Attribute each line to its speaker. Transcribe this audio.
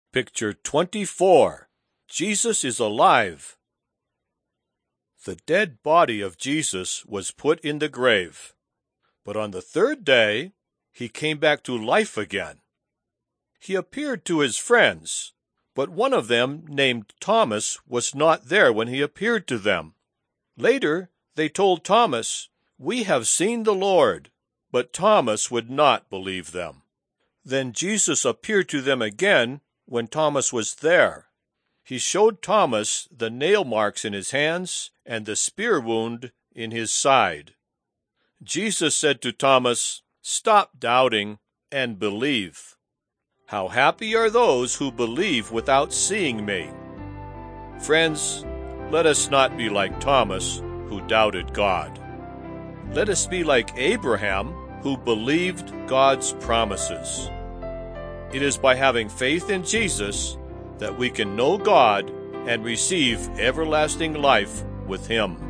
Speaker 1: Picture 24. Jesus is alive. The dead body of Jesus was put in the grave, but on the third day he came back to life again. He appeared to his friends, but one of them, named Thomas, was not there when he appeared to them. Later they told Thomas, "We have seen the Lord," but Thomas would not believe them. Then Jesus appeared to them again when Thomas was there. He showed Thomas the nail marks in his hands and the spear wound in his side. Jesus said to Thomas, "Stop doubting and believe." How happy are those who believe without seeing me. Friends, let us not be like Thomas, who doubted God. Let us be like Abraham, who believed God's promises. It is by having faith in Jesus that we can know God and receive everlasting life with Him.